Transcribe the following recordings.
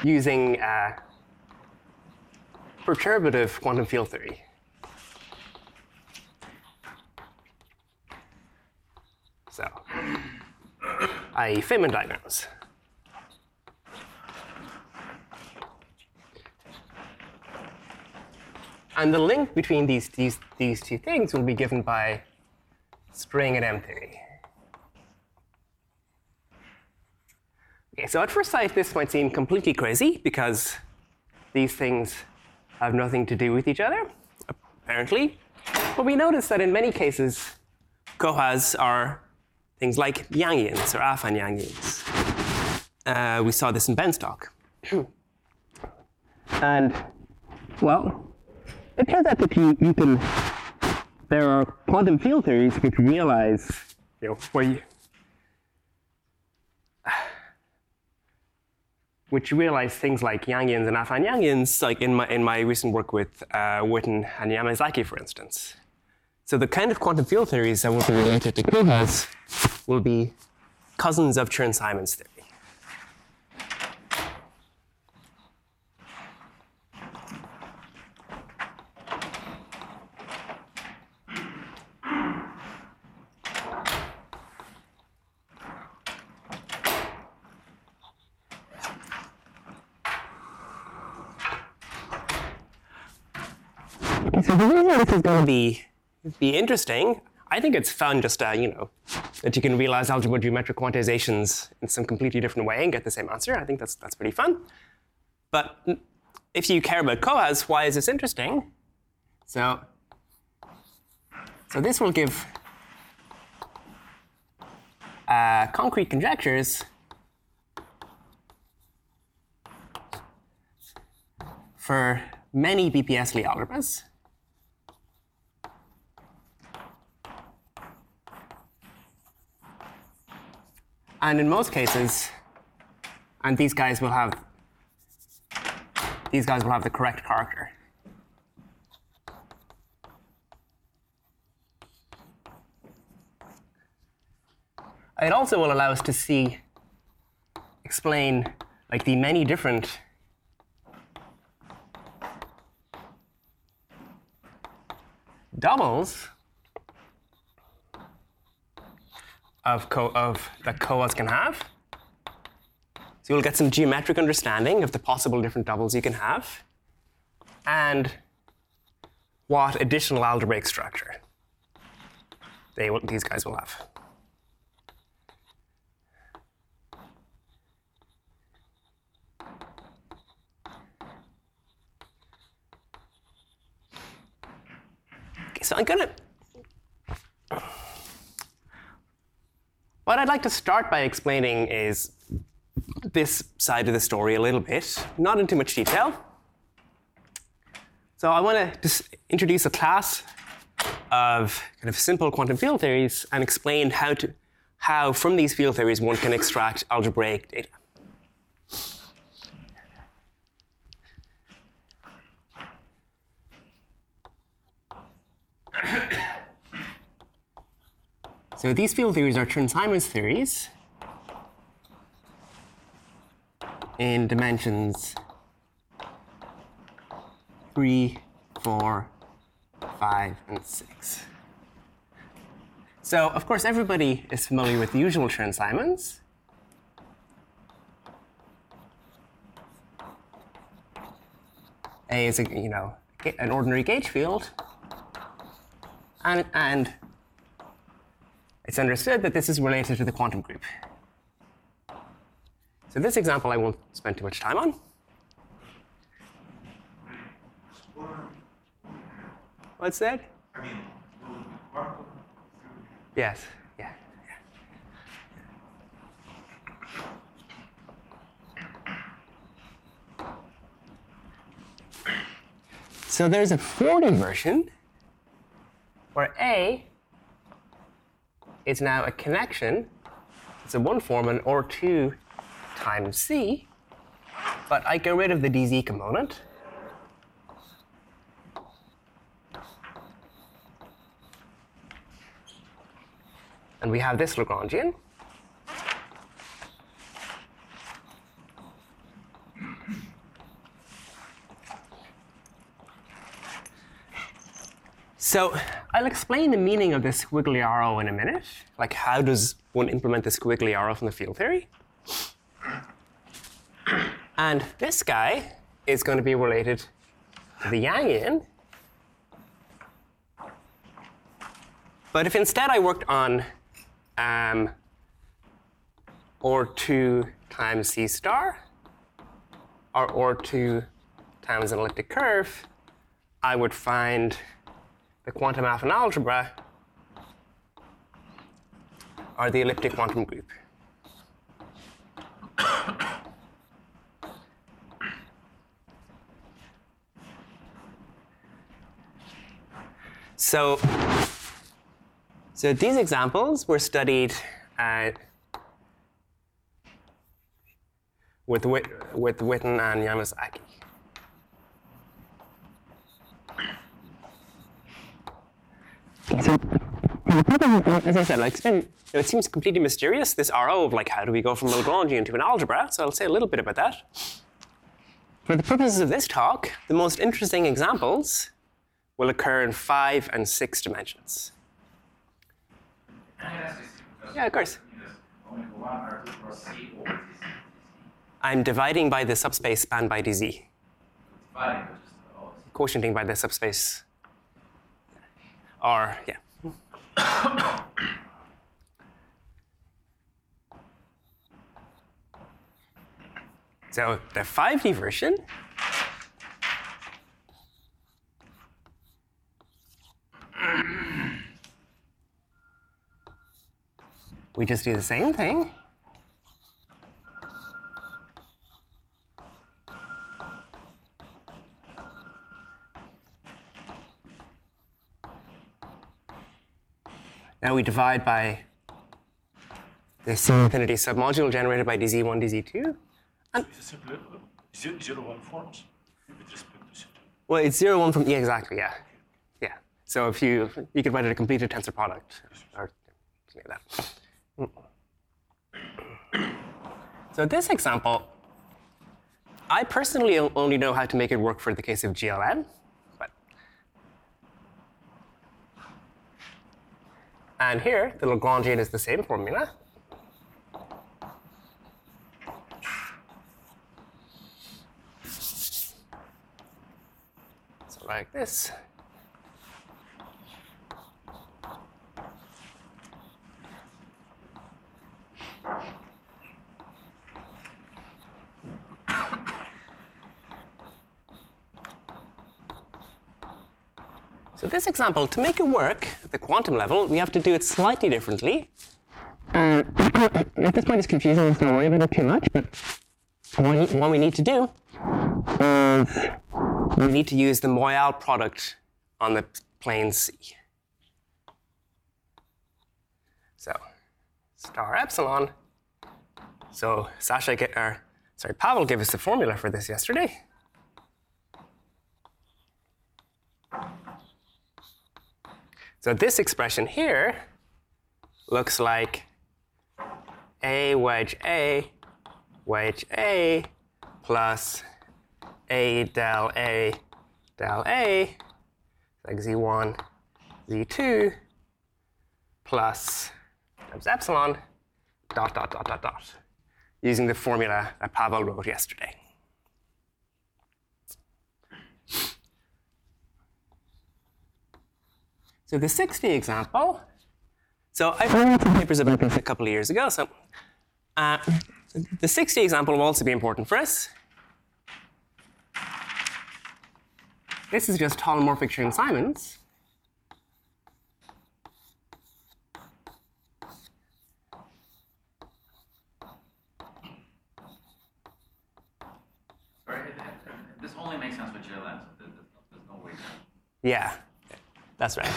using perturbative quantum field theory. So, i.e. Feynman diagrams. And the link between these two things will be given by string and M theory. Okay, so at first sight, this might seem completely crazy because these things have nothing to do with each other, apparently. But we notice that in many cases, cohas are things like Yangians or affine Yangians. We saw this in Ben's talk. And, well, it turns out that there are quantum field theories which realize, which realize things like Yangians and affine Yangians, like in my recent work with Witten and Yamazaki, for instance. So the kind of quantum field theories that will be related to cohas will be cousins of Chern-Simons theory. So the reason this is going to be interesting, I think it's fun just that you can realize algebra geometric quantizations in some completely different way and get the same answer. I think that's pretty fun. But if you care about cohas, why is this interesting? So this will give concrete conjectures for many BPS Lie algebras. And in most cases, and these guys will have the correct character. It also will allow us to explain like the many different doubles that cohas can have. So you'll get some geometric understanding of the possible different doubles you can have, and what additional algebraic structure these guys will have. Okay, so what I'd like to start by explaining is this side of the story a little bit, not in too much detail. So I want to just introduce a class of kind of simple quantum field theories and explain how from these field theories one can extract algebraic data. So these field theories are Chern-Simons theories in dimensions 3, 4, 5, and 6. So, of course, everybody is familiar with the usual Chern-Simons. A is an ordinary gauge field, and it's understood that this is related to the quantum group. So this example I won't spend too much time on. What's that? Yes. Yeah. So there's a Forty version where A is now a connection. It's a one Forman or 2 times C, but I get rid of the dz component. And we have this Lagrangian. So I'll explain the meaning of this squiggly arrow in a minute. Like, how does one implement the squiggly arrow from the field theory? And this guy is going to be related to the Yangian. But if instead I worked on R2 times C star, or R2 times an elliptic curve, I would find the quantum Afin algebra or the elliptic quantum group. So these examples were studied with Witten and Yamasaki. So, as I said, like, it seems completely mysterious, this RO of like, how do we go from a Lagrangian to an algebra? So I'll say a little bit about that. For the purposes of this talk, the most interesting examples will occur in 5 and 6 dimensions. Yeah, of course. I'm dividing by the subspace spanned by dz. Quotienting by the subspace. Or, yeah. So the 5D version we just do the same thing. Now we divide by this infinity submodule generated by dz1, dz2. And is it simply 0, 1 forms with respect to C2? Well, it's 0, 1 from, yeah, exactly, yeah. Yeah. So if you could write a completed tensor product or something like that. So this example, I personally only know how to make it work for the case of GLN. And here, the Lagrangian is the same formula. So like this. So this example, to make it work at the quantum level, we have to do it slightly differently. At this point, it's confusing. Let's not worry about it too much. But what we need to do is we need to use the Moyal product on the plane C. So star epsilon. So Pavel gave us the formula for this yesterday. So this expression here looks like A wedge A plus A del A del A, like Z1, Z2, plus times epsilon, dot, dot, dot, dot, dot, using the formula that Pavel wrote yesterday. So the 6D example, so I've written some papers about this a couple of years ago, so the 6D example will also be important for us. This is just holomorphic Chern-Simons. Sorry, this only makes sense with GLN, so there's no way to... Yeah, that's right. So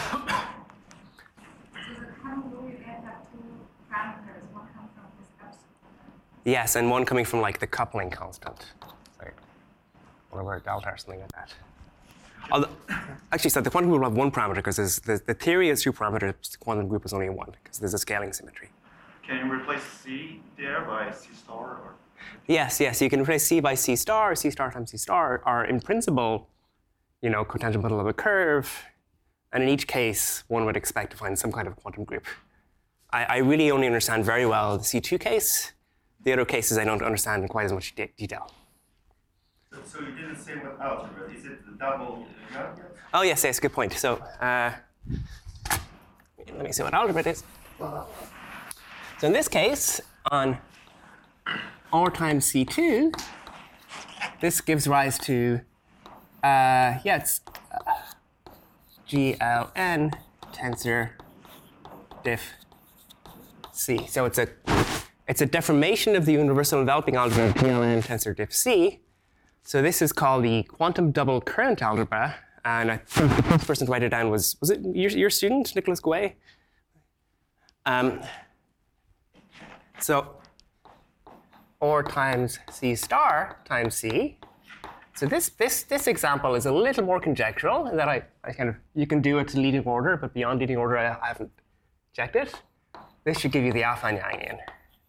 how do you get that two parameters? One comes from this epsilon. Yes, and one coming from like the coupling constant. Sorry. Or delta or something like that. Actually, so the quantum group will have one parameter because the theory is two parameters, the quantum group is only one because there's a scaling symmetry. Can you replace C there by C star? Or? Yes, you can replace C by C star times C star, or in principle, you know, cotangent bundle of a curve, And in each case, one would expect to find some kind of quantum group. I really only understand very well the C2 case. The other cases I don't understand in quite as much detail. So you didn't say what algebra. Is it the double algebra? Oh, yes, good point. So let me see what algebra it is. So in this case, on R times C2, this gives rise to, it's GLN tensor diff C. So it's a deformation of the universal enveloping algebra of GLN tensor diff C. So this is called the quantum double current algebra. And I think the first person to write it down was it your student, Nicholas Guay? So R times C star times C. So this example is a little more conjectural in that I you can do it to leading order, but beyond leading order I haven't checked it. This should give you the Afan-Yangian.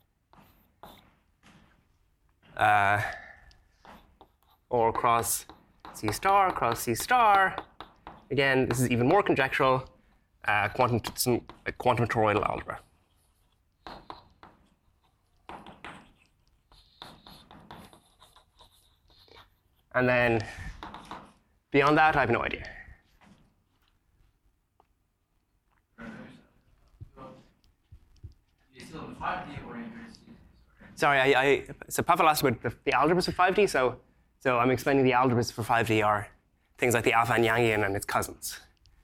Or cross C star, cross C star. Again, this is even more conjectural, quantum toroidal algebra. And then beyond that, I have no idea. You still have 5D oriented. Sorry, so Pavel asked about the algebras for 5D, so I'm explaining the algebras for 5D are things like the Afan-Yangian and its cousins.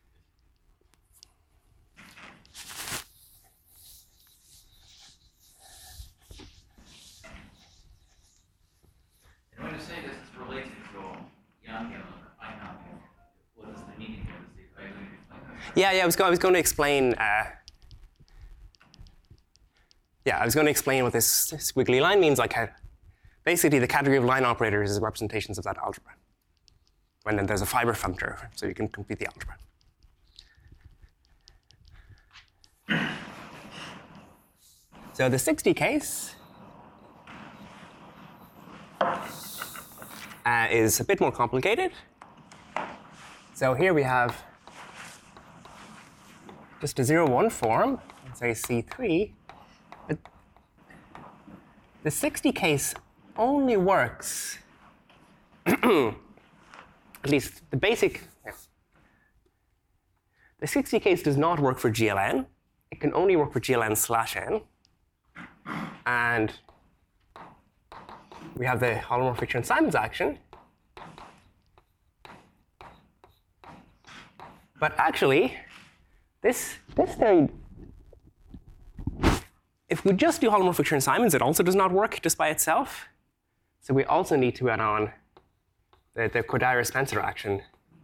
And when you say this is related to Yangian or Einstein, what is the meaning of this? Are you going to explain that? Yeah, I was going to explain. I was going to explain what this squiggly line means. Like how, basically, the category of line operators is representations of that algebra. And then there's a fiber functor, so you can complete the algebra. So the 60 case is a bit more complicated. So here we have just a 0-1 form, let's say C3. But the 60 case only works, at least the basic, the 60 case does not work for GLN. It can only work for GLN/N. And we have the holomorphic Chern-Simons action. But actually, this theory, if we just do holomorphic Chern-Simons, it also does not work just by itself. So we also need to add on the Kodaira-Spencer action.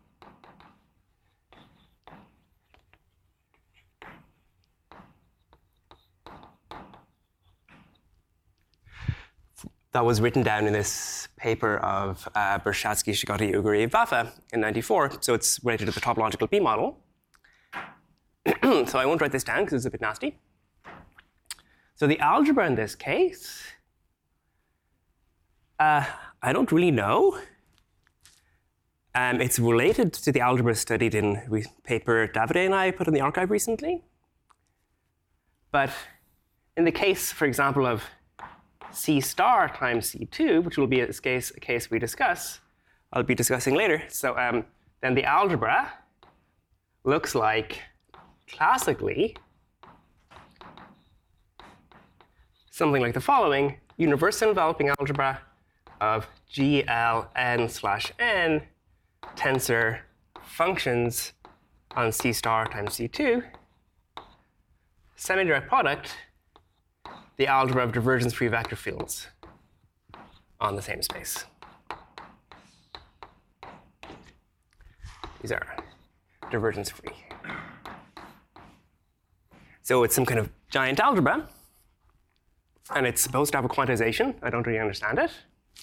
That was written down in this paper of Bershadsky, Shigoti, Uguri, Vafa in '94. So it's related to the topological B model. So I won't write this down because it's a bit nasty. So the algebra in this case, I don't really know. It's related to the algebra studied in a paper Davide and I put in the archive recently. But in the case, for example, of C star times C2, which will be a case we discuss, I'll be discussing later. So then the algebra looks like, classically, something like the following: universal enveloping algebra of GLN/N tensor functions on C star times C2, semi-direct product, the algebra of divergence-free vector fields on the same space. These are divergence-free. So it's some kind of giant algebra, and it's supposed to have a quantization. I don't really understand it.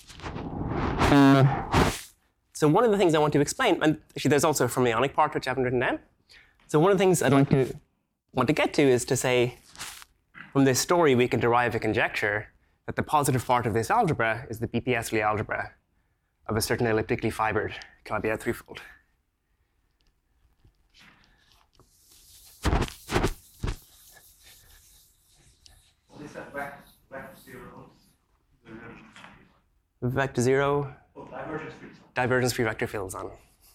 So one of the things I want to explain, and actually there's also a fermionic part which I haven't written down. So one of the things I'd want to get to is to say, from this story we can derive a conjecture that the positive part of this algebra is the BPS-Lie algebra of a certain elliptically fibered Calabi-Yau threefold. vector 0, Oh, divergence-free. divergence-free vector fields on.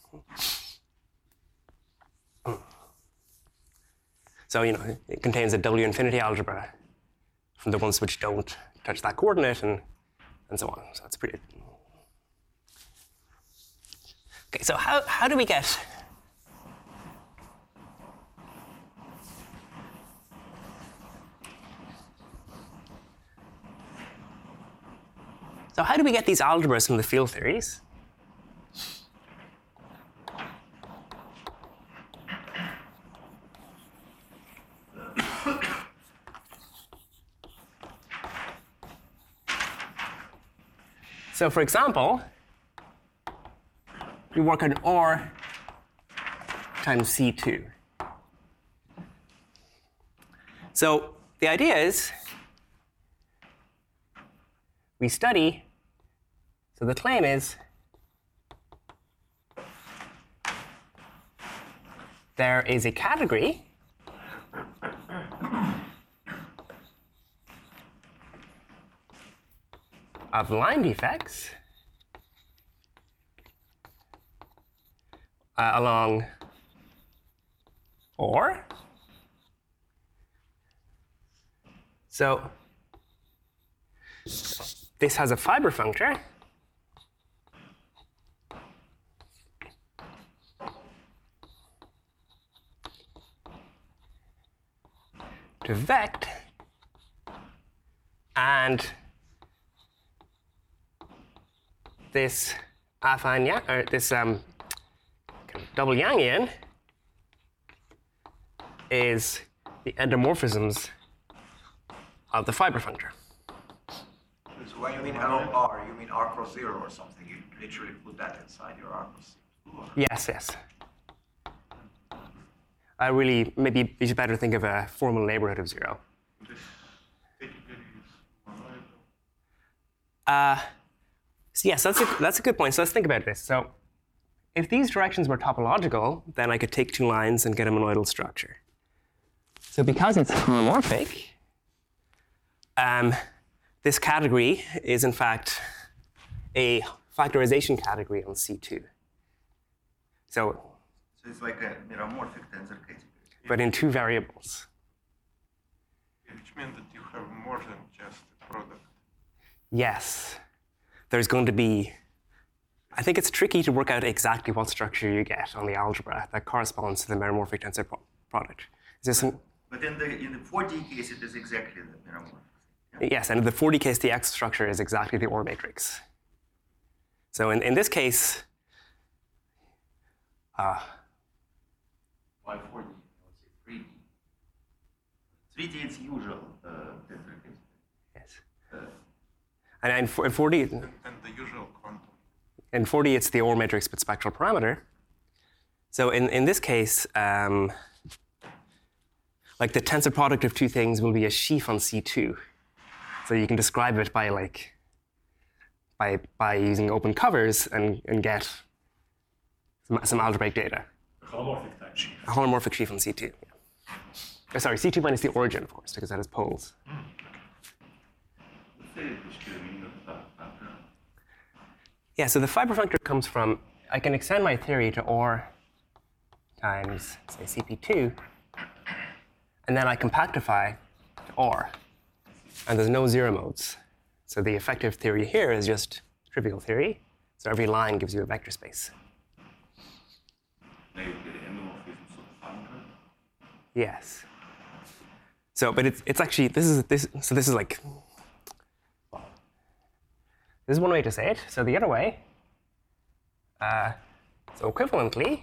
So, it contains a W infinity algebra from the ones which don't touch that coordinate and so on. So that's pretty. Okay, so how do we get these algebras from the field theories? So for example, we work on R times C2. So the idea is we study, so the claim is there is a category of line defects along OR. So this has a fiber functor to vect and this affine or this double Yangian is the endomorphisms of the fiber functor. So when you mean R, you mean R cross 0 or something? You literally put that inside your R cross 0. Yes, yes. Maybe you should better think of a formal neighborhood of 0. So yes, that's a good point. So let's think about this. So if these directions were topological, then I could take two lines and get a monoidal structure. So because it's homomorphic, this category is in fact a factorization category on C2. So it's like a meromorphic tensor category. But in two variables. Which means that you have more than just a product. Yes. There's going to be, I think it's tricky to work out exactly what structure you get on the algebra that corresponds to the meromorphic tensor product. Is this But in the 4D case, it is exactly the meromorphic. Yeah? Yes, and in the 4D case, the X structure is exactly the OR matrix. So in this case, Why 4D? I would say 3D. 3D is usual tensor case. yes. And in 4D, And the usual quantum. in 4D, it's the OR matrix with spectral parameter. So in this case, like the tensor product of two things will be a sheaf on C2. So you can describe it by using open covers and get some algebraic data. A holomorphic type sheaf. A holomorphic sheaf on C2. Yeah. Sorry, C2 minus the origin, of course, because that has poles. Yeah, so the fiber functor comes from, I can extend my theory to OR times, say, CP2, and then I compactify to OR. And there's no zero modes. So the effective theory here is just trivial theory. So every line gives you a vector space. Yes. So, but it's actually, this is like, this is one way to say it. So the other way, so equivalently,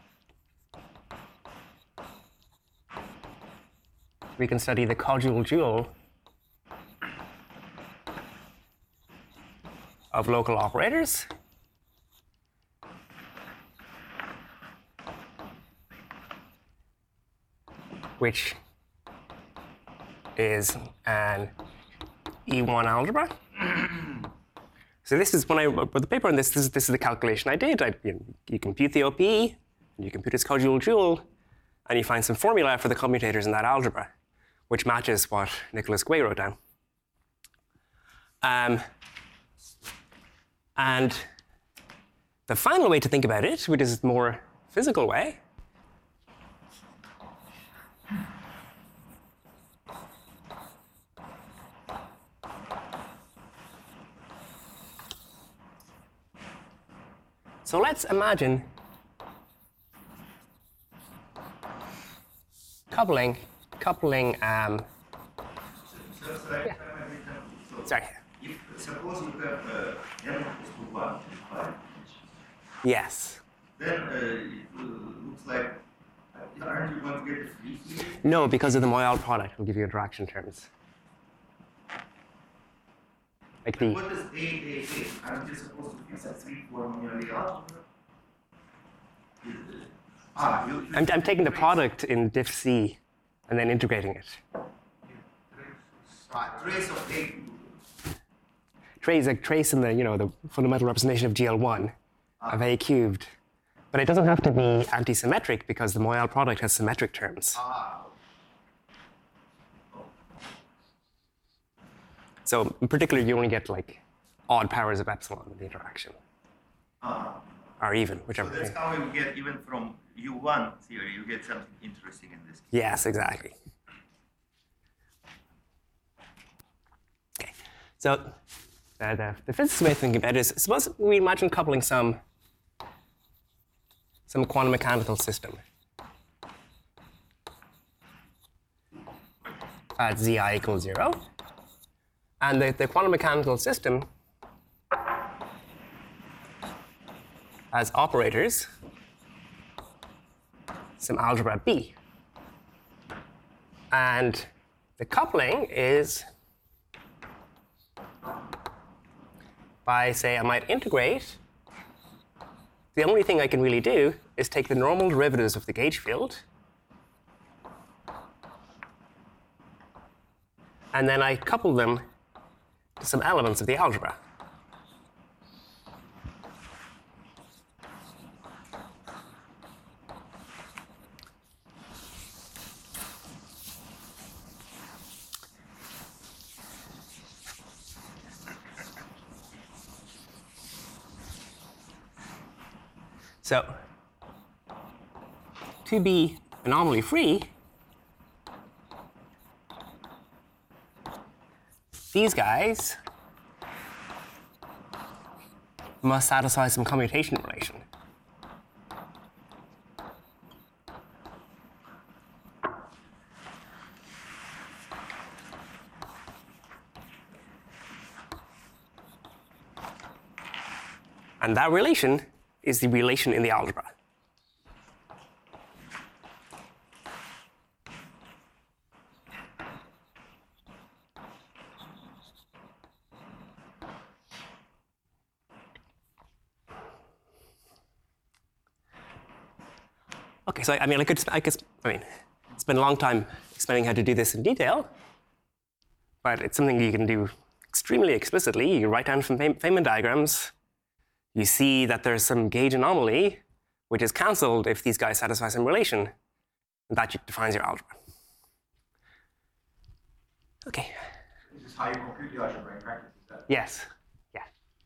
we can study the causal dual of local operators. Which is an E1 algebra. So this is when I wrote the paper on this is the calculation I did. You compute the OPE, you compute its causal dual, and you find some formula for the commutators in that algebra, which matches what Nicolas Guay wrote down. And the final way to think about it, which is a more physical way, so let's imagine coupling, Yeah. sorry, If suppose you have n equals to 1 in 5, yes. then it looks like, aren't you going to get a free here? No, because of the Moyal product, will give you interaction terms. Like the, What is A? Aren't you supposed to fix a 3 form in the algebra? I'm taking the product in diff C and then integrating it. Trace of A. Trace in the, the fundamental representation of GL1 of A cubed. But it doesn't have to be anti-symmetric because the Moyal product has symmetric terms. So in particular, you only get like odd powers of epsilon in the interaction. Or even, So whichever. that's how you get, even from U1 theory, you get something interesting in this case. Yes, exactly. Okay, so the physicist way of thinking about it is, suppose we imagine coupling some quantum mechanical system at Zi equals 0. And the quantum mechanical system has operators, some algebra B. And the coupling is by, say, I might integrate. The only thing I can really do is take the normal derivatives of the gauge field, and then I couple them to some elements of the algebra. So, to be anomaly free, these guys must satisfy some commutation relation. And that relation is the relation in the algebra. Okay, so I could spend a long time explaining how to do this in detail, but it's something you can do extremely explicitly. You write down some Feynman diagrams. You see that there's some gauge anomaly, which is cancelled if these guys satisfy some relation. And that defines your algebra. Okay. This is how you compute the algebra in practice, is that? Yes. Yeah.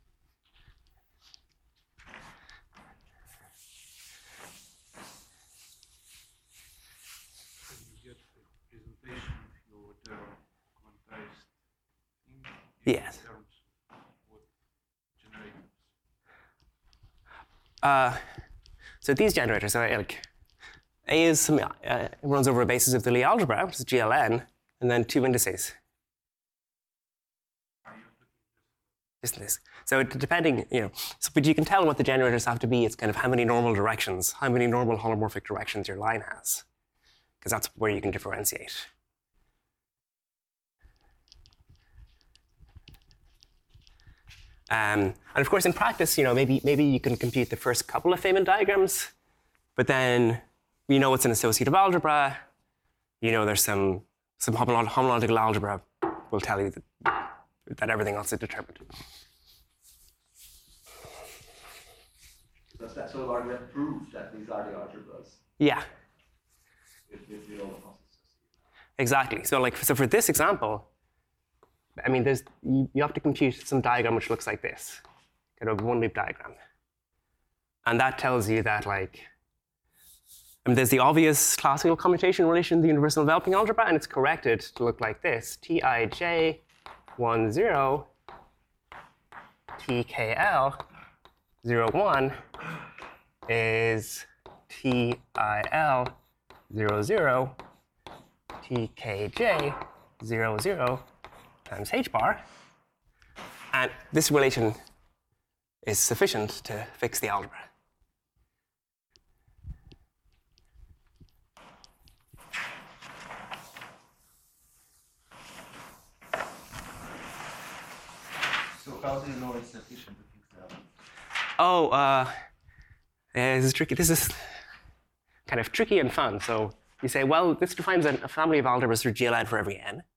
You get the presentation of your whatever quantized thing Yes. in terms of what generators. So these generators, so like A is some, runs over a basis of the Lie algebra, which is GLN, and then two indices. Just this. So depending, but you can tell what the generators have to be. It's kind of how many normal directions, how many normal holomorphic directions your line has, because that's where you can differentiate. And of course, in practice, maybe you can compute the first couple of Feynman diagrams, but then it's an associative algebra. There's some homological algebra will tell you that everything else is determined. Does that sort of argument prove that these are the algebras? Yeah, If all the constants? exactly. So for this example, you have to compute some diagram which looks like this. get a one-loop diagram. And that tells you that, like, I mean, there's the obvious classical commutation relation in the universal enveloping algebra, and it's corrected to look like this. Tij 1, 0, TKL 0, 1 is TIL 0, 0, TKJ 0, 0 times h bar. And this relation is sufficient to fix the algebra. So how do you know it's sufficient to fix the algebra? Oh, this is tricky. This is kind of tricky and fun. So you say, well, this defines a family of algebras through GLN for every n.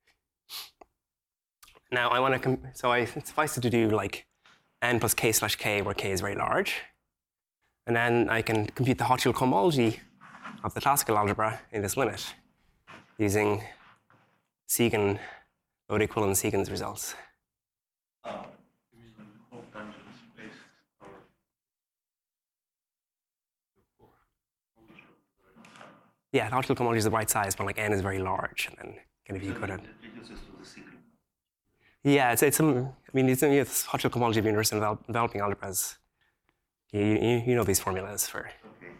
Now I want to, so I suffice it to do like n plus k slash k, where k is very large. And then I can compute the Hochschild cohomology of the classical algebra in this limit using Siegen, mode equivalent Siegen's results. You mean the whole tangent space or Yeah, the Hochschild cohomology is the right size, but like n is very large, and then kind of you could It reduces to the secret. yeah, it's some. I mean, it's Hochschild cohomology of universal enveloping algebras. You know these formulas for. Okay.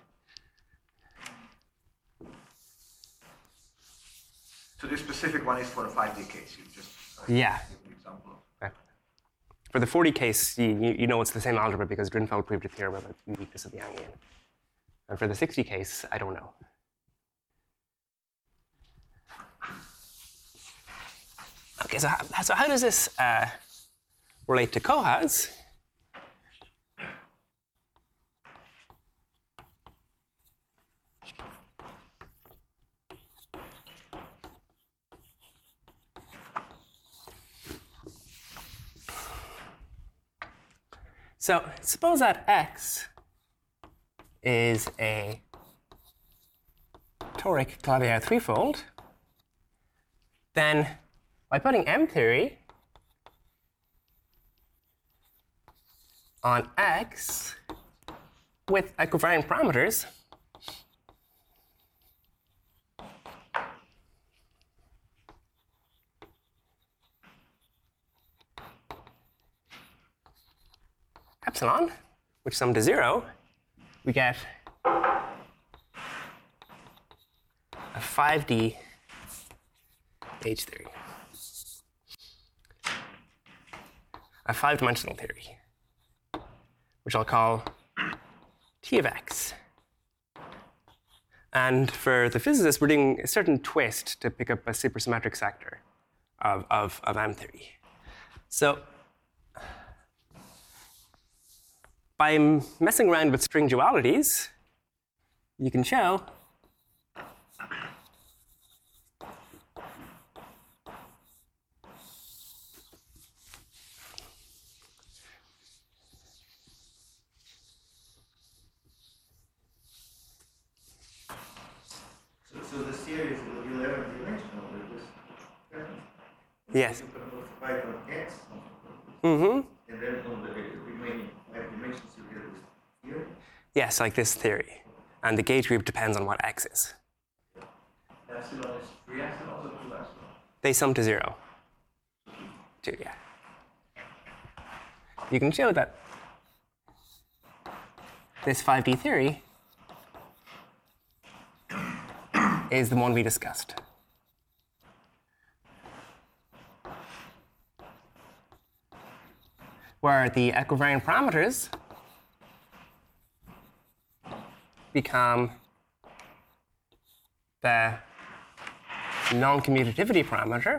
So this specific one is for a 5D case. You just Yeah. give an example of. For the 40 case, you know it's the same algebra because Drinfeld proved a theorem about the uniqueness of the Yangian. And for the 60 case, I don't know. Okay, so how does this relate to cohas? So suppose that x is a toric Calabi-Yau threefold, then by putting M theory on x with equivariant parameters, epsilon, which sum to 0, we get a 5D H theory, a 5-dimensional theory, which I'll call T of x. And for the physicists, we're doing a certain twist to pick up a supersymmetric sector of M theory. So by messing around with string dualities, you can show So the series will be 11-dimensional with this pattern. yes. You can multiply it on x, Mm-hmm. and then on the remaining 5 dimensions you get this theory. Yes, like this theory. And the gauge group depends on what x is. Epsilon is 3 epsilon or 2 epsilon? They sum to 0. 2, yeah. You can show that this 5D theory is the one we discussed. Where the equivariant parameters become the non-commutativity parameter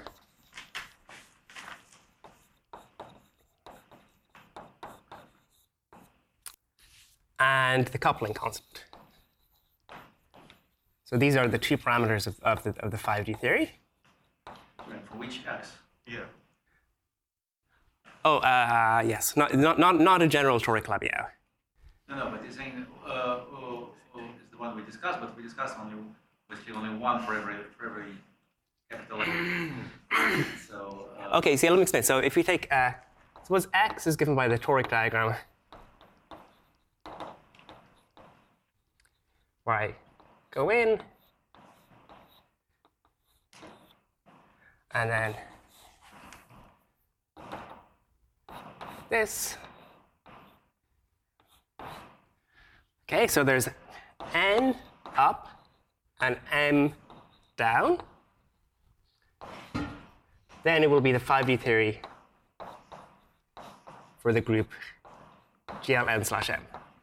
and the coupling constant. So these are the two parameters of the 5D theory. And for which x? Yeah. Oh, yes, not a general toric Calabi-Yau. No, but you're saying is the one we discussed, but we discussed basically only one for every capital letter. So Okay, so let me explain. So if we take Suppose x is given by the toric diagram, where I go in, and then this. Okay, so there's n up and m down. Then it will be the 5D theory for the group GLN/M. Sorry,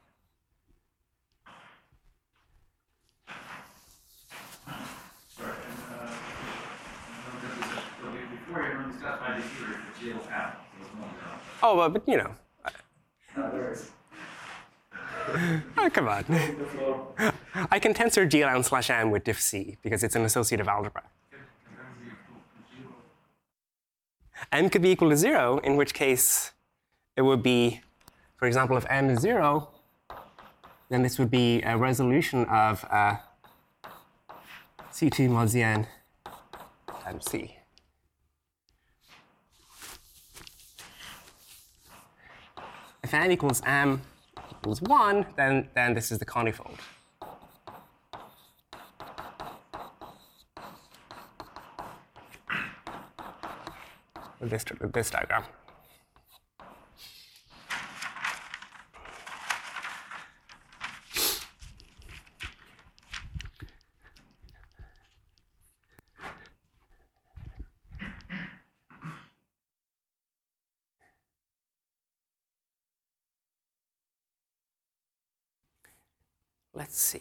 Before you run stuff by the theory for GLM, Oh, well, but you know. Oh, come on. I can tensor GLN/M with diff C because it's an associative algebra. M could be equal to 0, in which case it would be, for example, if m is 0, then this would be a resolution of C2 mod Zn times C. If n equals m equals 1, then this is the conifold. This diagram. Let's see.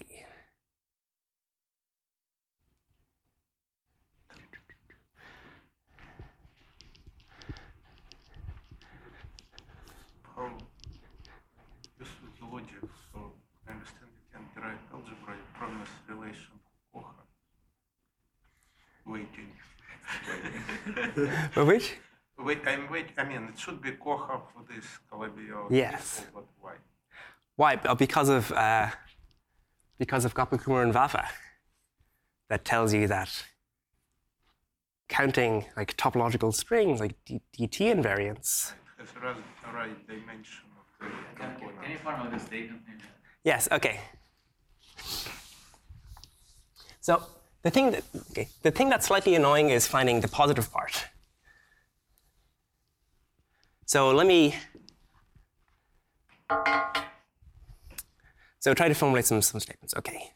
How this is the logic? So I understand you can derive algebra from this relation Koha. Waiting. For which? Wait, I mean, it should be Koha for this Calabi-Yau. Yes. But why? Why? Because of Gopal-Kumar and Vafa. That tells you that counting like topological strings, like DT invariants. It has the right dimension of the component. Can you formulate this statement? Yes, okay. So the thing that's slightly annoying is finding the positive part. So try to formulate some statements. Okay.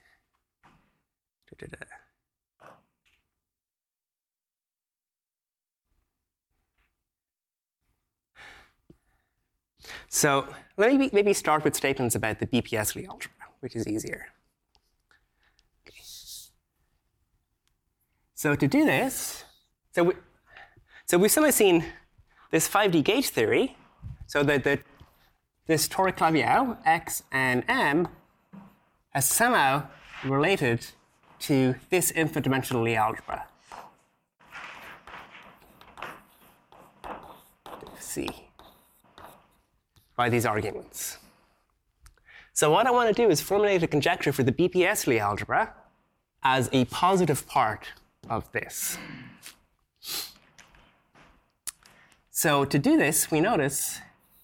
So let me maybe start with statements about the BPS Lie algebra, which is easier. Okay. So to do this, we've suddenly seen this 5D gauge theory, so that this toric Calabi-Yau, X and M, is somehow related to this infinite dimensional Lie algebra. C. By these arguments. So what I want to do is formulate a conjecture for the BPS Lie algebra as a positive part of this. So to do this, we notice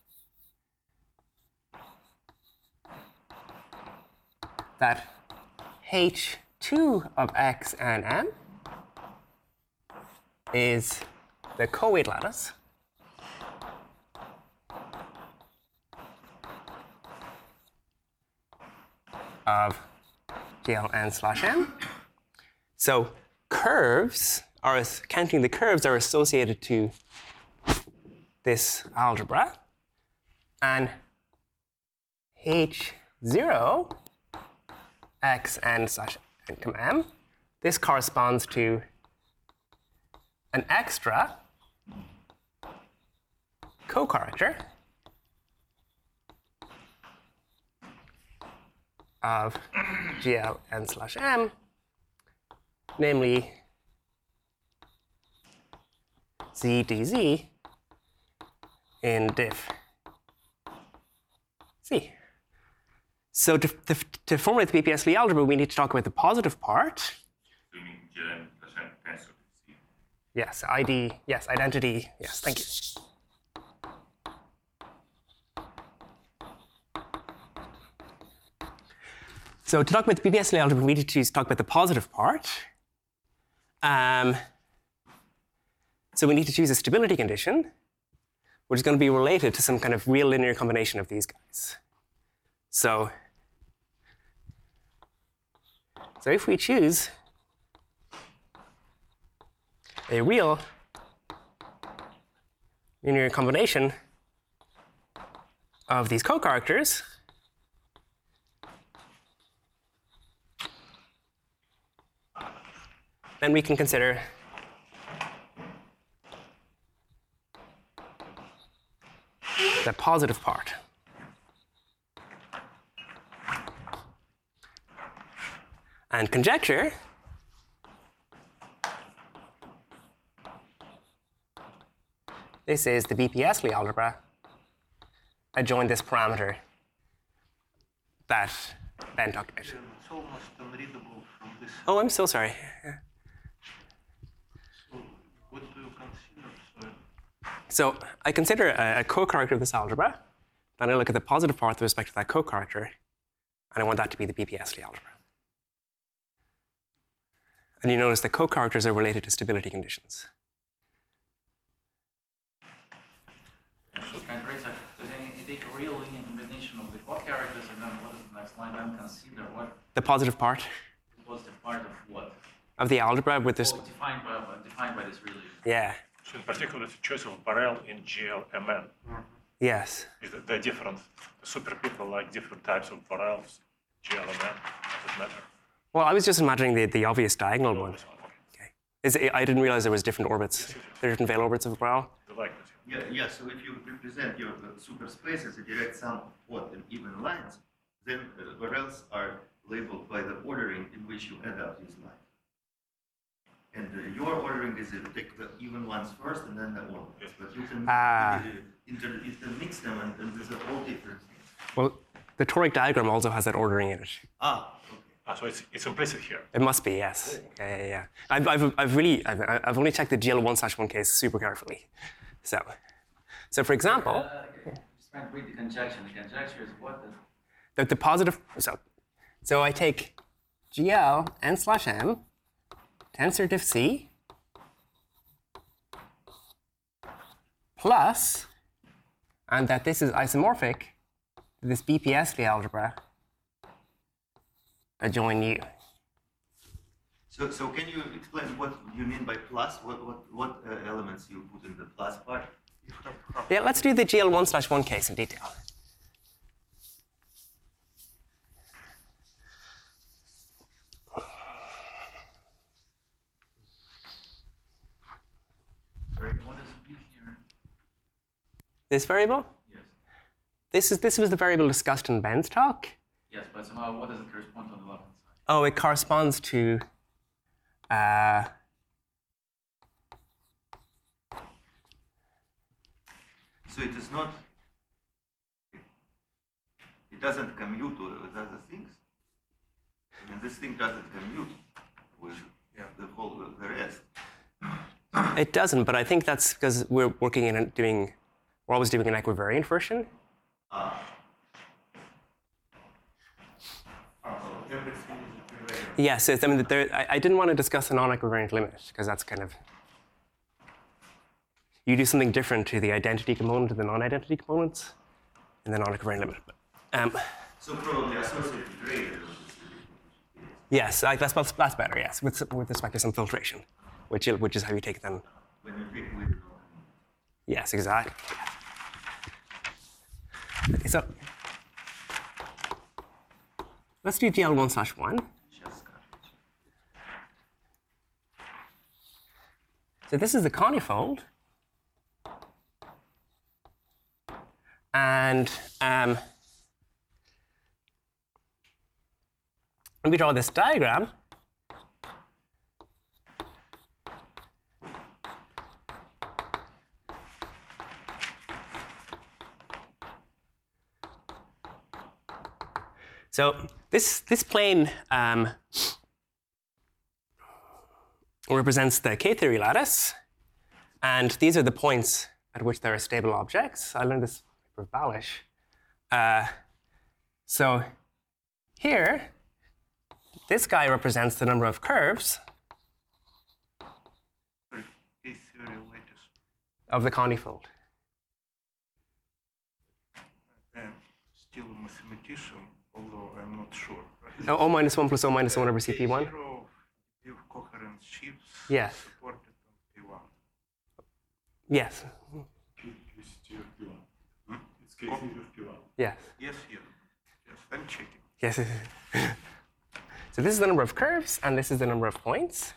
that H2 of X and M is the co-weight lattice of GLN/M. So curves are, counting the curves are associated to this algebra, and H0 X n/M, this corresponds to an extra co-character of GLN/M, namely ZdZ in diff C. So to formulate the BPS Lie algebra, we need to talk about the positive part. You mean GLN/M tensor C? Yes, ID, yes, identity, yes, thank you. So to talk about the BPSL algebra, we need to talk about the positive part. So we need to choose a stability condition, which is going to be related to some kind of real linear combination of these guys. So if we choose a real linear combination of these co-characters, then we can consider the positive part. And conjecture this is the BPSL algebra adjoin this parameter that Ben talked about. It's almost unreadable from this. Oh, I'm so sorry. So what do you consider? So I consider a co-character of this algebra, then I look at the positive part with respect to that co-character, and I want that to be the BPSL algebra. And you notice the co-characters are related to stability conditions. Kind of great. So then you take a real linear combination of the co-characters, and then what is the next line? Then consider what The positive part was the part of what? of the algebra with this. Oh, defined by this really. Yeah. So in particular, the choice of Borel in GLMN Yes. is that they're different. Super people like different types of Borels. GLMN, does it matter? Well, I was just imagining the obvious diagonal one. This one, okay. I didn't realize there was different orbits. There are different Veil orbits of Borel. You like this? Yeah, so if you represent your superspace as a direct sum of odd and even lines, then Borels are labeled by the ordering in which you add up these lines. And your ordering is you take the even ones first and then the odd ones. Yes. But you can intermix them and these are all different things. Well, the toric diagram also has that ordering in it. Ah, okay. So it's implicit here. It must be, yes. Yeah. I've only checked the GL1/1 case super carefully. So for example, Just trying to read the conjecture. The conjecture is what the positive. So I take GL n/m tensor diff C plus, and that this is isomorphic to this BPSL algebra adjoin U. So can you explain what you mean by plus? What elements you put in the plus part? Yeah, let's do the GL1/1 case in detail. what does it mean here? This variable? Yes. This was the variable discussed in Ben's talk. Yes, but somehow what does it correspond to on the left-hand side? Oh, it corresponds to So it is not. It doesn't commute with other things. And this thing doesn't commute with the rest. it doesn't, but I think that's because we're working in we're always doing an equivariant version. Everything is equivariant. Yes, I mean, I didn't want to discuss a non-equivariant limit because that's kind of you do something different to the identity component and the non-identity components in the non-equivariant limit. So probably associated greater. Yes, that's better. Yes, with respect to some filtration, which is how you take them. When you pick with Yes, exactly. Okay, so let's do GL1/1. So this is the conifold. And we draw this diagram. So this plane represents the K-theory lattice, and these are the points at which there are stable objects. I learned this from Balish. So here this guy represents the number of curves K-theory lattice. of the conifold. I'm still a mathematician, although I'm not sure. Right? O minus 1 plus O minus 1 over CP1? K0 if coherent shifts Yes. supported on P1. Yes. It's K theory of P1. Yes. Yes, I'm checking. Yes. So this is the number of curves, and this is the number of points.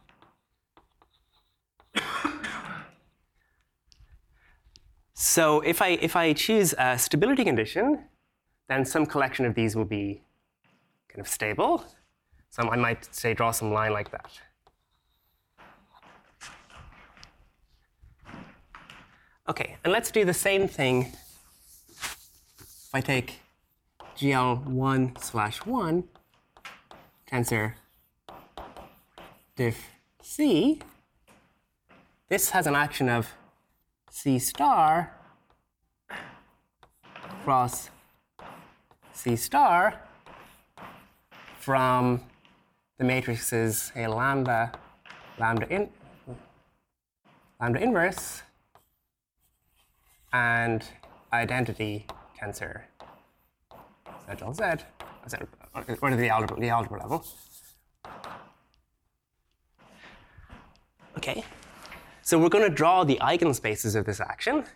So if I choose a stability condition, then some collection of these will be kind of stable. So I might say draw some line like that. Okay, and let's do the same thing if I take GL1/1 tensor diff C. This has an action of C star cross C star from the matrices A lambda, lambda inverse, and identity tensor Z, or to the algebra level. Okay, so we're going to draw the eigenspaces of this action.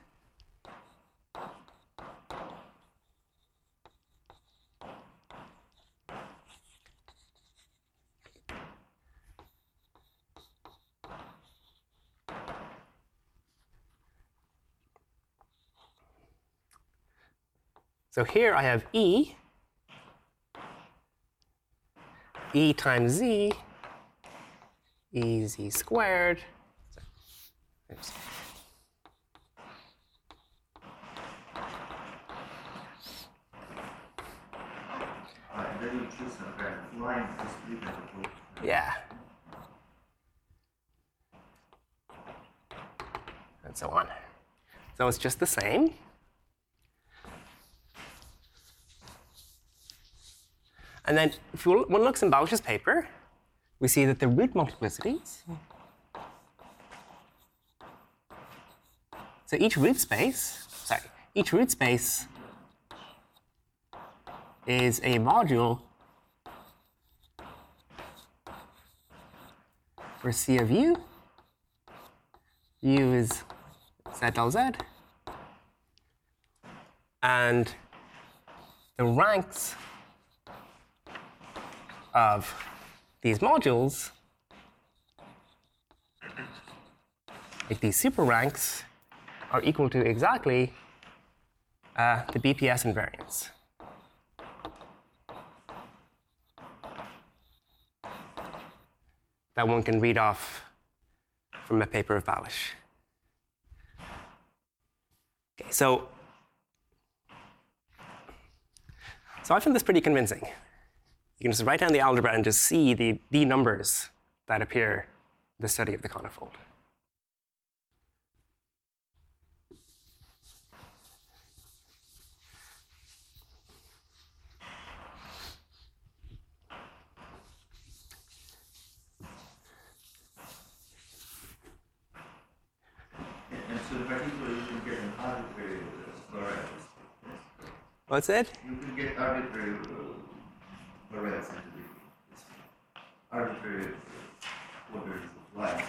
So here I have E times Z, EZ squared. Oops. Then you choose some kind of line to split the both. Yeah. And so on. So it's just the same. And then if one looks in Bausch's paper, we see that the root multiplicities, so each root space is a module for C of U. U is Z del Z. And the ranks of these modules, like these super ranks, are equal to exactly the BPS invariance. That one can read off from a paper of Bausch. Okay, so I find this pretty convincing. You can just write down the algebra and just see the numbers that appear in the study of the conifold. And so particularly you can get an arbitrary variance. What's it? You can get arbitrary variance into this arbitrary orders of lines.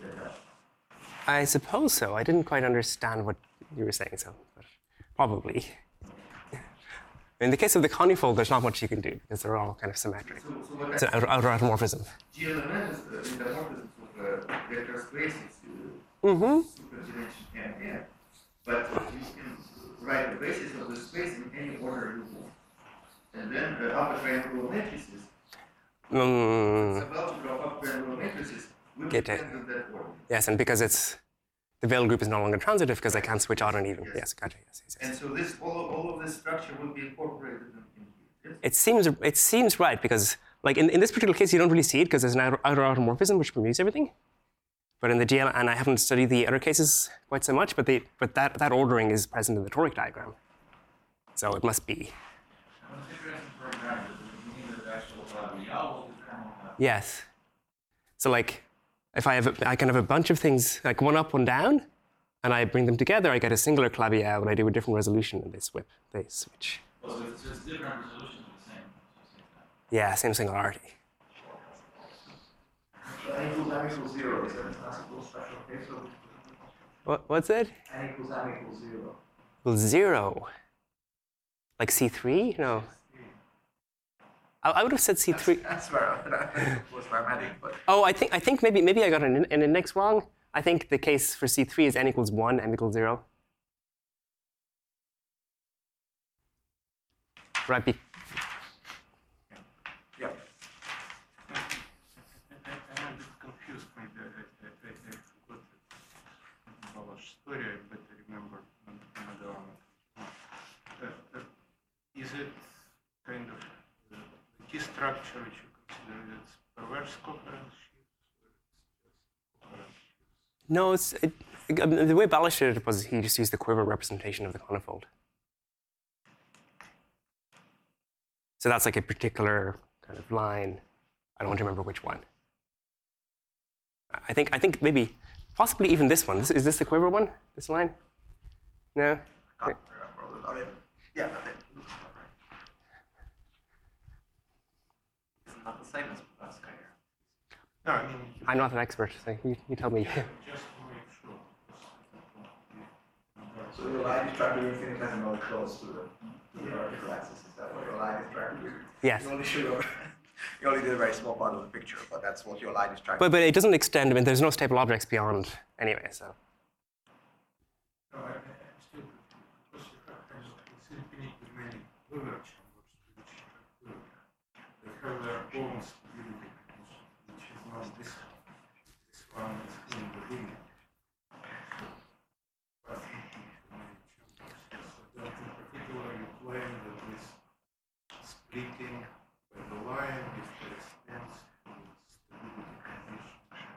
I suppose so. I didn't quite understand what you were saying, so but probably. In the case of the conifold, there's not much you can do because they're all kind of symmetric. So what It's an outer automorphism. GLMN is the intermorphism of vector spaces, Mm-hmm. superdimension n. But you can write the basis of the space in any order you want. And then upper triangular matrices, the algebra of upper triangular matrices will Get it. depend on that order. Yes, and because the veil group is no longer transitive because I can't switch odd and even. Yes. Yes, gotcha. Yes. And so this all of this structure will be incorporated in here. Yes? It seems right because, like in this particular case, you don't really see it because there's an outer automorphism which permutes everything. But in the GL, and I haven't studied the other cases quite so much, but that ordering is present in the toric diagram. So it must be. What's interesting, for example, is the meaning of the actual Real will depend Yes. So like, if I can have a bunch of things, like one up, one down, and I bring them together, I get a singular Calabi-Yau, and I do a different resolution, and they switch. Oh, so it's just different resolutions of the same. Yeah, same singularity. N equals M equals 0 is a classical special case of What's it? N equals M equals 0. Well, 0. Like C3? No. I would have said C3. That's where that was where I'm heading, but Oh, I think maybe I got an index wrong. I think the case for C3 is n equals 1, m equals 0. Right. yeah. I'm a bit confused. Maybe I forgot it. Our story, I better remember another one. Is it kind of the key structure which you consider as perverse coherence shifts, or it's just coherent shifts? No, the way Balish did it was he just used the quiver representation of the conifold. So that's like a particular kind of line. I don't remember which one. I think maybe, possibly even this one. Is this the quiver one? This line? No? Can't remember. I mean, yeah, I think it looks about right. It's not the same as Pascal here. No, I mean, I'm not an expert, so you tell me. just to make sure. So your line is trying to do infinitesimally close to the vertical axis. Is that what your line is trying to do? Yes. You only did a very small part of the picture, but that's what your line is trying to But it doesn't extend. I mean, there's no stable objects beyond anyway, so. No, I'm still confused because you have kind of infinitely many Euler chambers which they have their own stability condition, which is not this one. This one is in the limit. But infinitely many chambers. Yes, so that in particular you claim that this splitting by the line if it extends to the stability condition.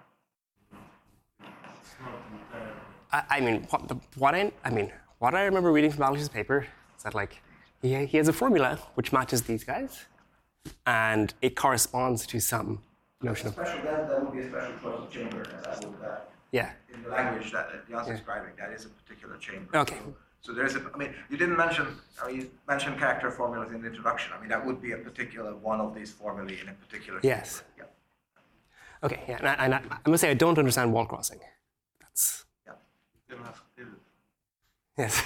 It's not entirely. What I remember reading from Balish's paper is that like he has a formula which matches these guys, and it corresponds to some notion of that would be a special choice of chamber, and that would yeah. in the language that Jan's describing, that is a particular chamber. Okay. So there's you didn't mention, you mentioned character formulas in the introduction. I mean, that would be a particular one of these formulae in a particular Yes. chamber. Okay, yeah, and I must say I don't understand wall crossing. That's Yeah. You can ask David. yes.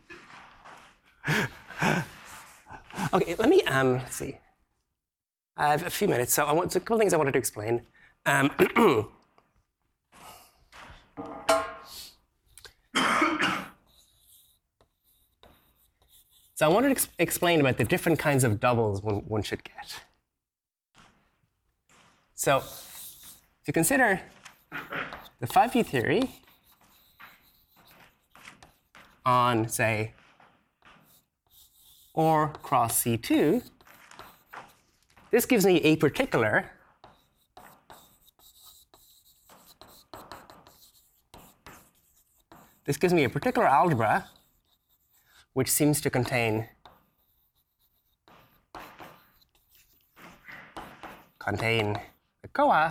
Okay, let me let's see. I have a few minutes, so a couple of things I wanted to explain. So I wanted to explain about the different kinds of doubles one should get. So if you consider the 5D theory on, say, or cross C2, this gives me a particular algebra which seems to contain the Koha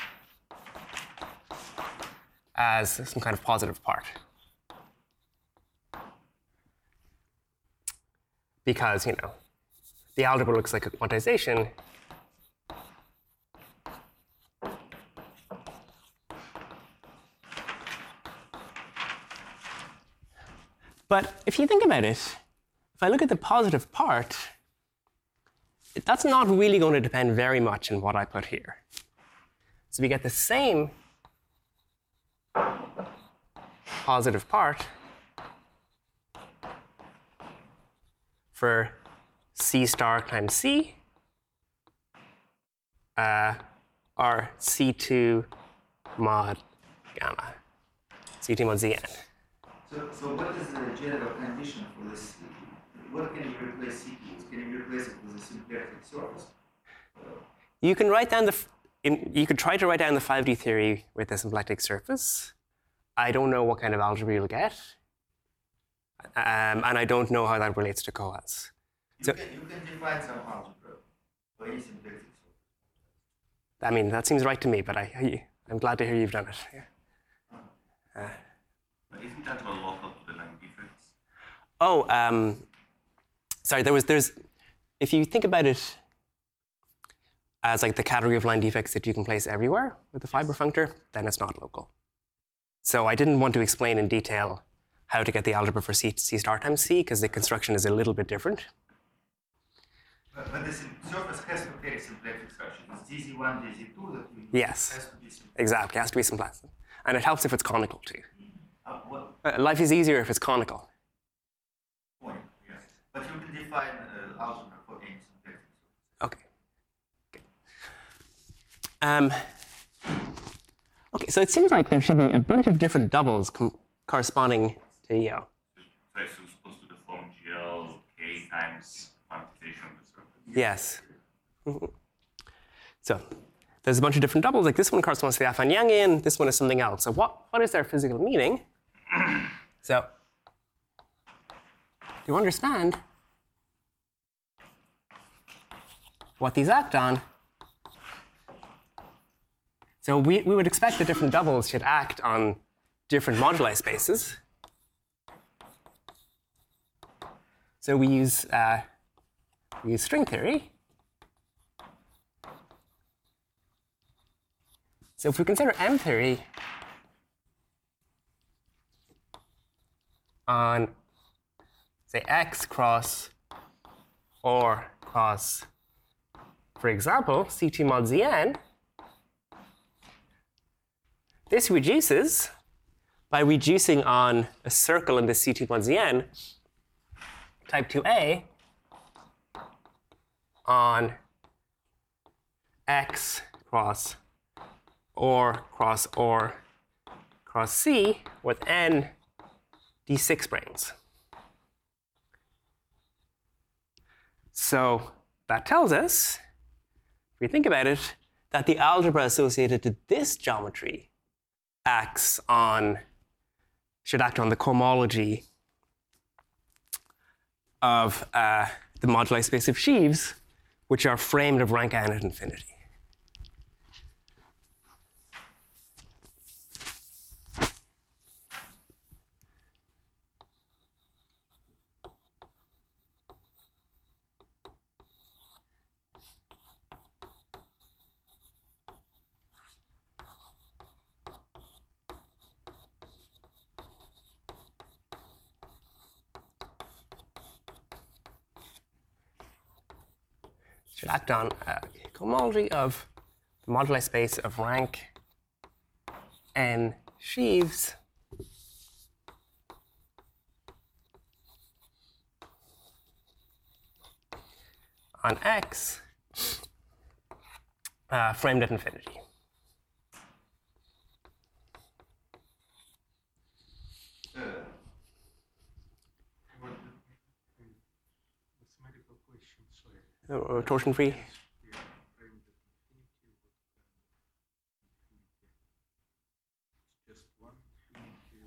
as some kind of positive part. Because, the algebra looks like a quantization. But if you think about it, if I look at the positive part, that's not really going to depend very much on what I put here. So we get the same positive part for C star times C, or C2 mod gamma, C2 mod Zn. So what is the general condition for this? What can you replace C2 with? Can you replace it with a symplectic surface? You can write down you could try to write down the 5D theory with a symplectic surface. I don't know what kind of algebra you'll get, and I don't know how that relates to Kohas. You can define some algebra for any symplectic surface. I mean, that seems right to me, but I'm glad to hear you've done it. Yeah. Isn't that all local to the line defects? Oh, sorry, there's, if you think about it as like the category of line defects that you can place everywhere with the fiber functor, then it's not local. So I didn't want to explain in detail how to get the algebra for C star times C, because the construction is a little bit different. But the surface has to carry simplex extraction. It's DZ1, DZ2 that you Yes, has to be simplex. exactly, it has to be simplex. And it helps if it's conical too. What Life is easier if it's conical. point? Yes. But you can define algebra for any simplex. Okay. Okay, so it seems like there should be a bunch of different doubles corresponding to EO. So it's supposed to deform GL times quantization of the surface. Yes. So there's a bunch of different doubles. Like this one corresponds to the Afan-Yangian. This one is something else. So what is their physical meaning? So you understand what these act on. So we would expect that different doubles should act on different moduli spaces. So we use string theory. So if we consider M theory on, say, X cross or cross, for example, C2 mod Zn, this reduces by reducing on a circle in the C2 mod Zn, type 2a, on X cross cross C with n d6 branes. So that tells us, if we think about it, that the algebra associated to this geometry should act on the cohomology of the moduli space of sheaves, which are framed of rank n at infinity. Should act on cohomology of the moduli space of rank n sheaves on X framed at infinity. Mathematical question, sorry. Torsion free. Yeah, framed at infinity, what kind of infinity? Just one infinity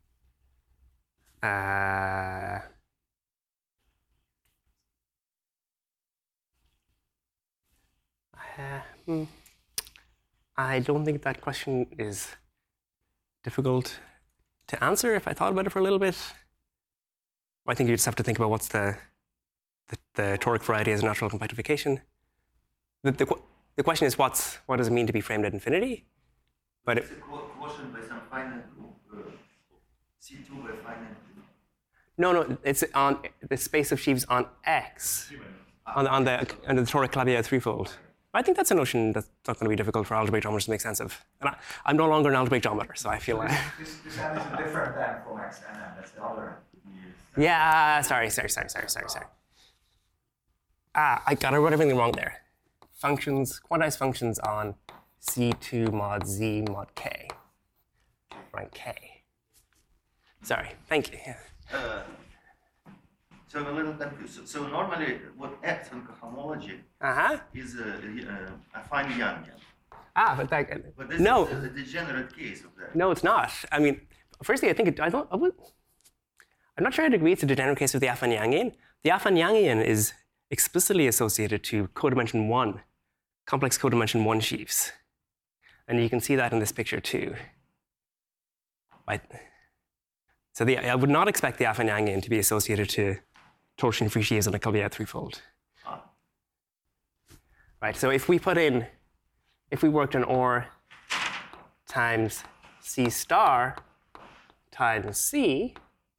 or I don't think that question is difficult to answer if I thought about it for a little bit. I think you just have to think about what's the toric variety as natural compactification. The question is what does it mean to be framed at infinity? But It's a quotient by some finite group, C2 by finite group. no, it's on the space of sheaves on X, on the toric Calabi-Yau threefold. I think that's a notion that's not going to be difficult for algebraic geometers to make sense of. And I'm no longer an algebraic geometer, so I feel like. This n is different than from X and n. That's the other. Yeah, sorry. I got everything wrong there. Functions, quantized functions on C2 mod Z mod K. Rank K. Sorry, thank you. Yeah. So I'm a little confused. So normally what acts on cohomology is a fine Yangian. But But this no. is a degenerate case of that. No, it's not. I mean, firstly, I think I'm not sure I'd agree it's a degenerate case of the Afan-Yangian. The Afan-Yangian is explicitly associated to codimension 1 complex codimension 1 sheaves. And you can see that in this picture too. Right. So I would not expect the Afanyanghian to be associated to torsion-free sheaves on a Calabi-Yau threefold. Right, so if we worked on OR times C star times C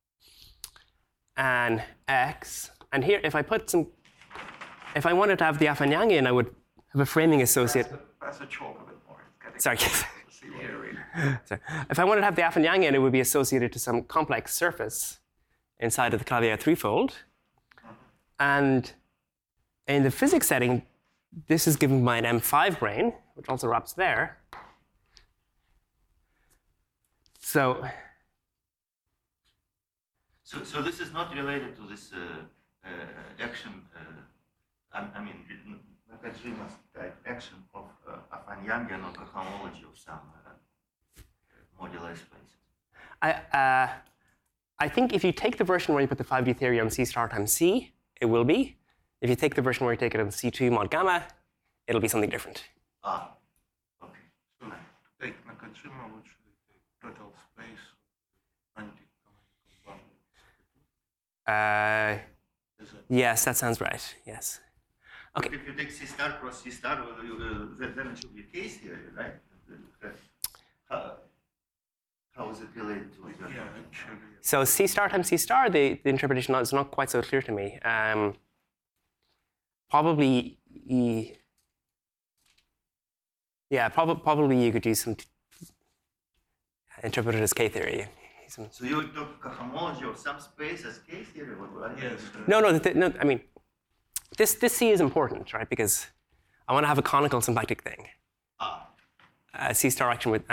and X, and here if I wanted to have the Afanyanghian, I would have a framing associate. Press the chalk a bit more. It's Sorry. getting Sorry. If I wanted to have the Afanyanghian, it would be associated to some complex surface inside of the Calabi-Yau threefold. And in the physics setting, this is given by an M5 brane, which also wraps there. So this is not related to this action, Nakajima type action of Afanyanghian or cohomology of some modular spaces. I think if you take the version where you put the 5D theory on C star times C, it will be. If you take the version where you take it on C2 mod gamma, it'll be something different. Okay. So to take Nakajima, which should take total space anti-canonical bundle. Is it? Yes, that sounds right. Yes. Okay. If you take C star cross C star, then it should be case theory, right? How is it related to it? Yeah, actually. So C star times C star, the interpretation is not quite so clear to me. Probably you could use some interpret it as K theory. So you took cohomology of some space as case theory, right? Yes. No. I mean, this C is important, right? Because I want to have a conical symplectic thing. C star action with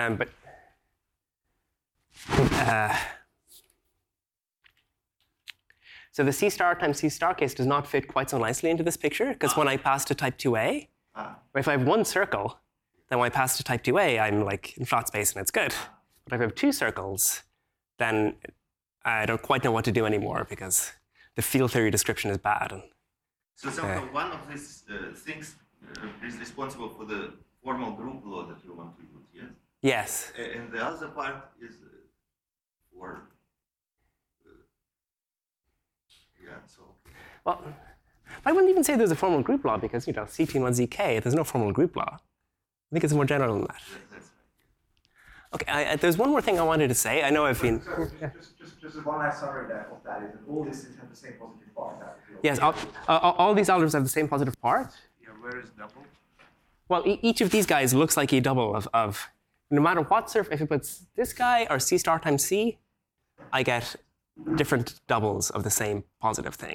so the C star times C star case does not fit quite so nicely into this picture, because when I pass to type 2a, if I have one circle, then when I pass to type 2a, I'm like in flat space and it's good. But if I have two circles, then I don't quite know what to do anymore because the field theory description is bad. So somehow one of these things is responsible for the formal group law that you want to use, yes? Yes. And the other part is for, so. Well, I wouldn't even say there's a formal group law because, C2 mod zk, there's no formal group law. I think it's more general than that. That's right. Okay, there's one more thing I wanted to say. I know I've been... Sorry, just one last summary of that is that all these things have the same positive part. Yes, all these algebras have the same positive part. Yeah, where is double? Well, each of these guys looks like a double of no matter what surface, if it puts this guy or C star times C, I get different doubles of the same positive thing.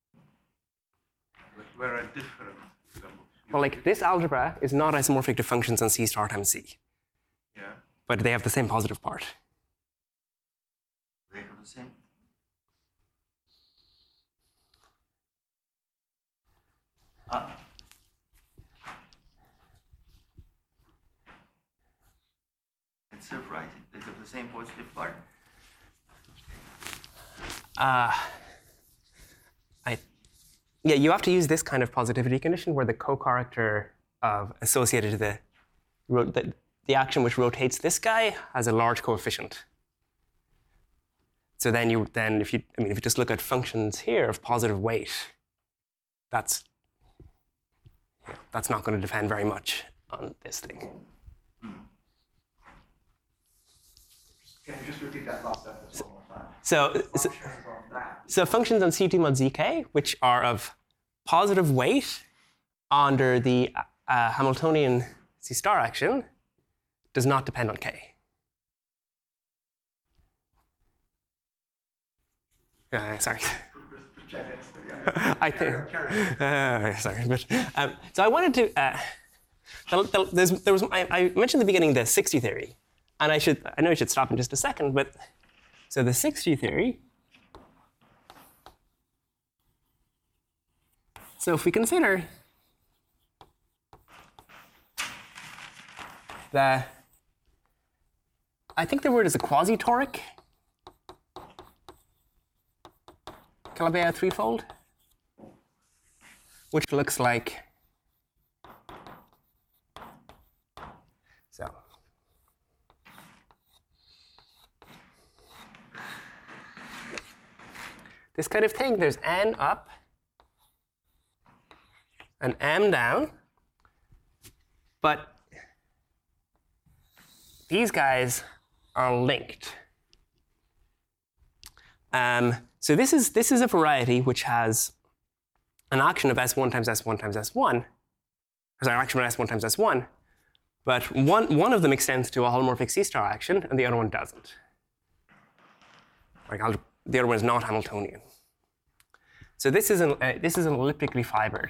But where are different doubles? Well, like this algebra is not isomorphic to functions on C star times C, Yeah. but they have the same positive part. They have the same. It's surprising. They have the same positive part. Yeah, you have to use this kind of positivity condition where the co-character associated to the action which rotates this guy has a large coefficient. So then if you just look at functions here of positive weight, that's not going to depend very much on this thing. Can you just repeat that last sentence one more time? So functions on C2 mod zk, which are of positive weight under the Hamiltonian C star action, does not depend on k. Sorry. I think. Sorry, but so I wanted to. I mentioned at the beginning the 60 theory, and I know I should stop in just a second, but so the 60 theory. So if we consider I think the word is a quasi-toric Calabi-Yau threefold, which looks like this kind of thing. There's n up and m down. But these guys are linked. So this is a variety which has an action of S1 times S1 times S1. Sorry, action of S1 times S1. But one of them extends to a holomorphic C-star action, and the other one doesn't. Like the other one is not Hamiltonian. So this is an elliptically fibered.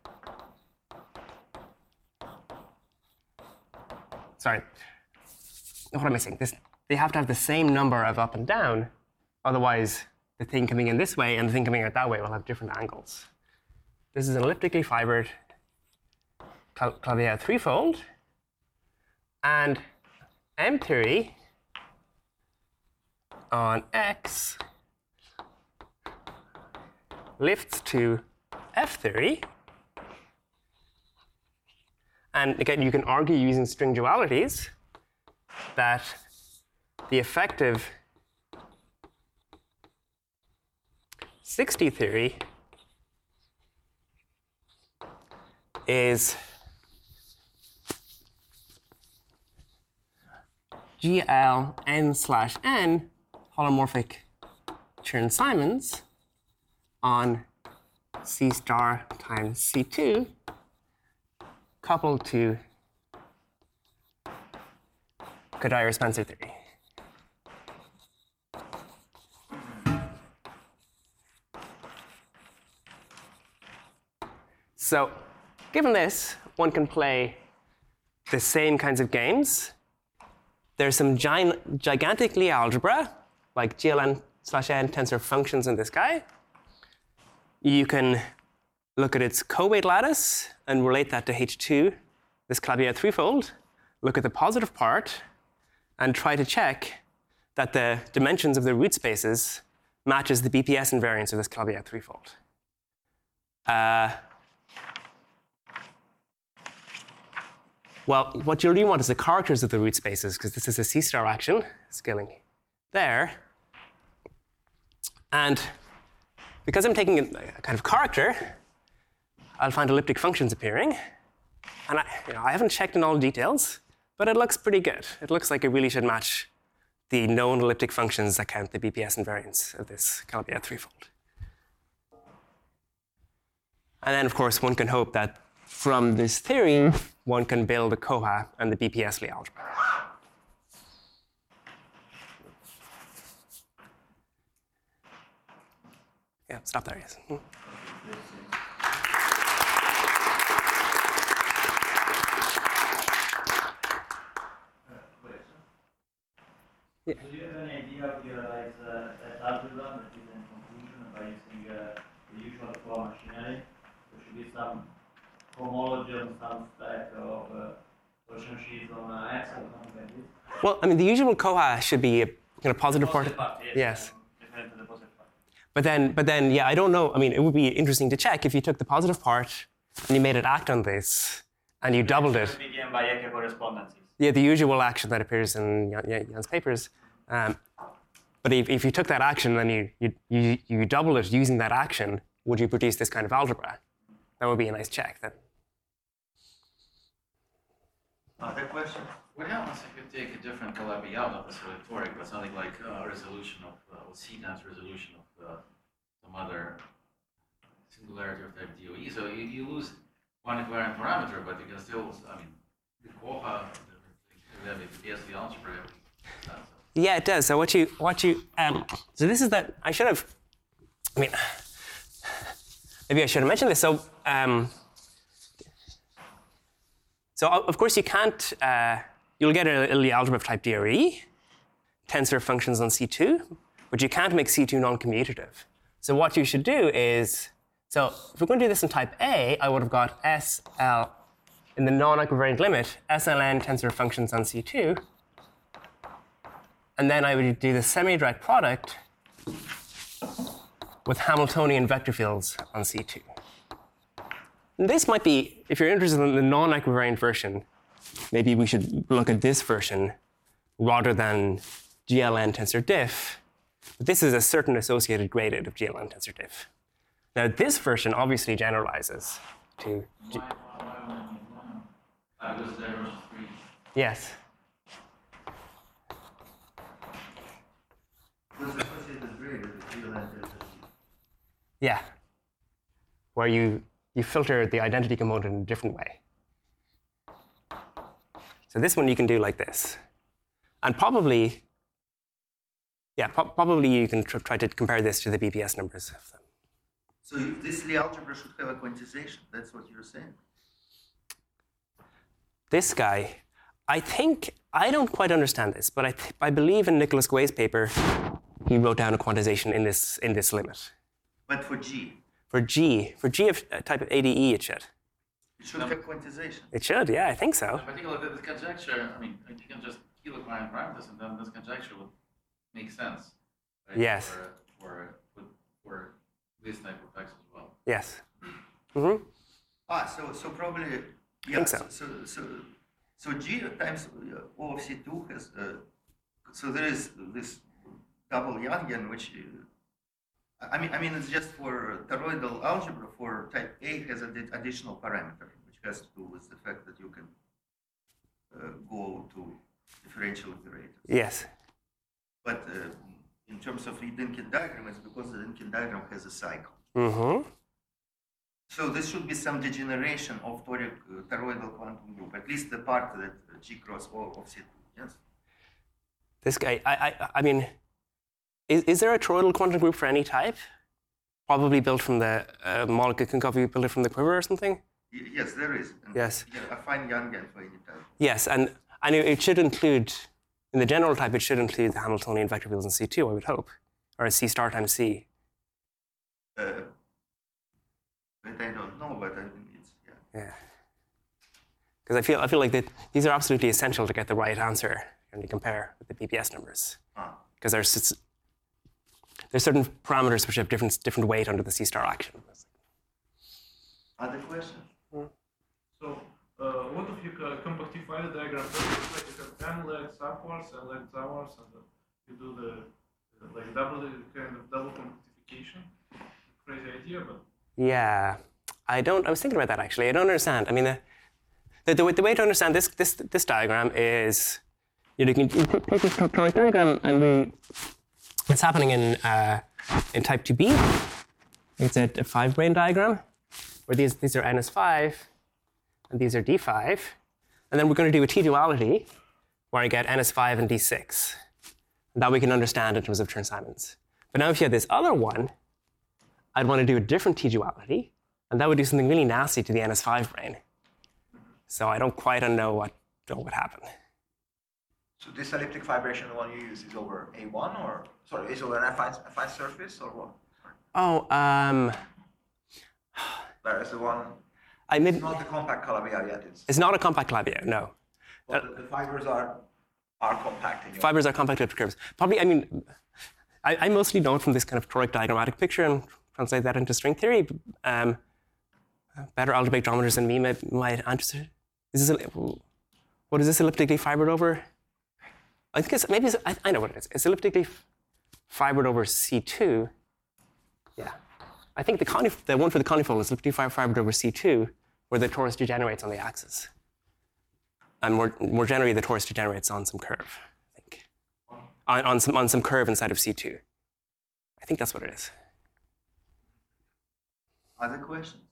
Sorry, what am I missing? They have to have the same number of up and down, otherwise the thing coming in this way and the thing coming out that way will have different angles. This is an elliptically fibered Clavien threefold, and M theory on X lifts to F theory. And again, you can argue using string dualities that the effective 60 theory is GL n/n holomorphic Chern-Simons on C star times C2 coupled to Kodaira-Spencer theory. So given this, one can play the same kinds of games. There's some gigantic Lie algebra, like GLN/n tensor functions in this guy. You can look at its co-weight lattice and relate that to H2, this Clavien threefold, look at the positive part, and try to check that the dimensions of the root spaces matches the BPS invariance of this Clavien threefold. Well, what you really want is the characters of the root spaces, because this is a C-star action, scaling there. And because I'm taking a kind of character, I'll find elliptic functions appearing. And I haven't checked in all the details, but it looks pretty good. It looks like it really should match the known elliptic functions that count the BPS invariance of this Calabi threefold. And then, of course, one can hope that from this theory, one can build a Koha and the BPS Lie algebra. Yeah, stop there, yes. Yeah. Do you have an idea of your algebra that is in conclusion by using the usual Koha machinery? There should be some homology on some stack of torsion sheets on X or something like this? Well, I mean, the usual Koha should be a kind of positive part. Yes. But then, yeah, I don't know. I mean, it would be interesting to check if you took the positive part and you made it act on this and you doubled it. Begin by Eke correspondences. Yeah, the usual action that appears in Jan's papers. But if you took that action and you double it using that action, would you produce this kind of algebra? That would be a nice check then. Other questions? What happens if you take a different Calabi algebra, so toric, but something like resolution of C times resolution of some other singularity of type DOE? So you lose one equivariant parameter, but you can still, I mean, the Koha, the BPS Lie algebra. Yeah, it does. So what you so this is that I should have. I mean, maybe I should have mentioned this. So so of course you can't. You'll get a Lie algebra of type DRE, tensor functions on C2, but you can't make C2 non-commutative. So what you should do is, so if we're going to do this in type A, I would have got SL in the non-equivariant limit, SLN tensor functions on C2, and then I would do the semi-direct product with Hamiltonian vector fields on C2. And this might be, if you're interested in the non-equivariant version, maybe we should look at this version rather than GLN tensor diff, But this is a certain associated gradient of GLN tensor diff. Now, this version obviously generalizes to. Because there was 3. Yes. What's associated gradient with GLN tensor G? Yeah. Where you filter the identity component in a different way. So this one you can do like this. And probably, probably you can try to compare this to the BPS numbers of them. So this Lie algebra should have a quantization. That's what you're saying. This guy, I don't quite understand this, but I believe in Nicholas Guay's paper, he wrote down a quantization in this limit. But for G, For G of type of ADE, it should. it should have quantization. It should, yeah, I think so. In particular, this conjecture, I mean, you can just kilocline parameters, and then this conjecture would make sense. Right? Yes. For this type of X as well. Yes. Mm-hmm. So probably, yeah. Think so. So G times O of C2 has, so there is this double Yangian, which, I mean, it's just for toroidal algebra for type A has an additional parameter, which has to do with the fact that you can go to differential operators. Yes. But in terms of Dynkin diagram, it's because the Dynkin diagram has a cycle. Mm-hmm. So this should be some degeneration of toric toroidal quantum group, at least the part that G cross O of C2, yes? This guy, I mean, is there a toroidal quantum group for any type? Probably built from the molecule, can copy built it from the quiver or something? Yes, there is. And Yes. Yeah, I find Yangian for any type. Yes, and it should include, in the general type, it should include the Hamiltonian vector fields in C2, I would hope, or a C star times C. But I don't know, but I mean, it's, yeah. Yeah. Because I feel like these are absolutely essential to get the right answer when you compare with the BPS numbers. Because there's certain parameters which have different weight under the C star action. Other questions? So, what if you compactify the diagram? Like you have n legs upwards and legs downwards, and you do the double compactification. Crazy idea, but. Yeah, I was thinking about that actually. I don't understand. I mean, the way to understand this diagram is, you can take this toroid diagram and it's happening in type 2b. It's a 5-brane diagram where these are NS5 and these are D5, and then we're going to do a T-duality where I get NS5 and D6. And that we can understand in terms of Chern-Simons. But now if you had this other one, I'd want to do a different T-duality, and that would do something really nasty to the NS5 brane. So I don't quite know what would happen. So this elliptic fibration, the one you use, is over A1 or, sorry, is over an affine surface or what? Oh, Whereas the one, it's it's not the compact Calabi-Yau yet. It's not a compact Calabi-Yau, no. But the fibers are compact in your Fibers are compact elliptic curves. Probably, I mean, I mostly know it from this kind of toric diagrammatic picture and translate that into string theory. Better algebraic geometers than me might answer. What is this elliptically fibered over? I think I know what it is. It's elliptically fibered over C2. Yeah. I think the one for the conifold is elliptically fibered over C2, where the torus degenerates on the axis. And more generally, the torus degenerates on some curve, I think. On some curve inside of C2. I think that's what it is. Other questions?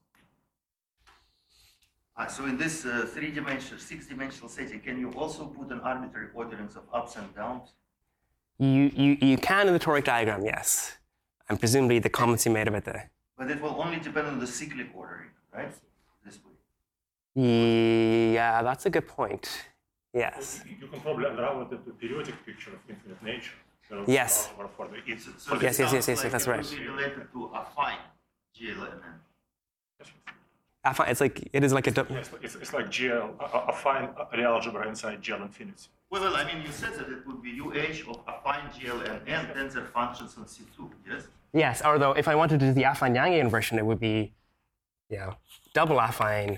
So in this 6-dimensional setting, can you also put an arbitrary orderings of ups and downs? You can in the toric diagram, yes. And presumably the comments you made about the... But it will only depend on the cyclic ordering, right? This way. Yeah, that's a good point. Yes. You can probably unravel it into a periodic picture of infinite nature. Yes. For the So Yes, it sounds that's like right. It will be related to affine GLN. It is like a... Yes, it's like GL, a fine real algebra inside GL infinity. Well, I mean, you said that it would be UH of affine GLN and tensor functions on C2, yes? Yes, although if I wanted to do the affine Yangian version, it would be, double affine,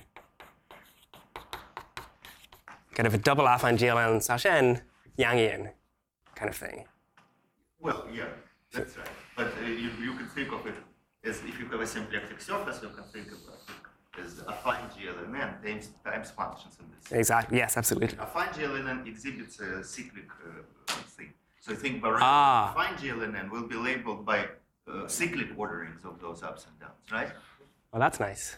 kind of a double affine GLN / N Yangian kind of thing. Well, yeah. That's right. But you can think of it as if you have a symplectic surface, you can think about it as affine GLNN times functions in this. Exactly. Yes, absolutely. Affine GLNN exhibits a cyclic thing. So I think affine GLNN will be labeled by cyclic orderings of those ups and downs, right? Well, that's nice.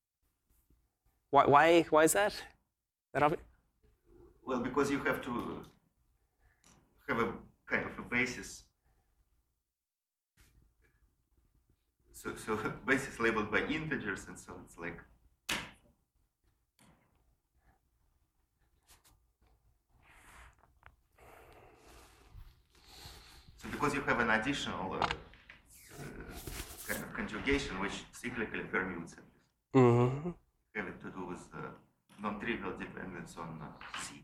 Why is that? Well, because you have to have a kind of a basis. So basis labeled by integers, and so it's like. So because you have an additional kind of conjugation which cyclically permutes it. Mm-hmm. Having to do with non-trivial dependence on C.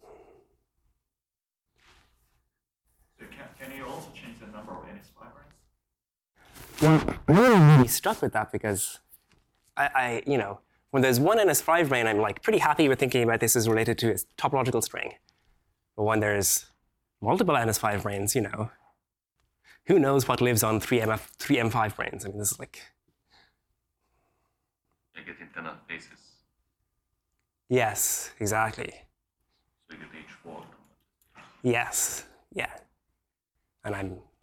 So can you also change the number of NS fibrils? Well, I'm really struck with that because I when there's one NS5 brane, I'm like pretty happy with thinking about this as related to a topological string. But when there's multiple NS5 branes, who knows what lives on 3M5 branes? I mean, this is like. You get internal basis. Yes, exactly. So you get H4. Yes, yeah. And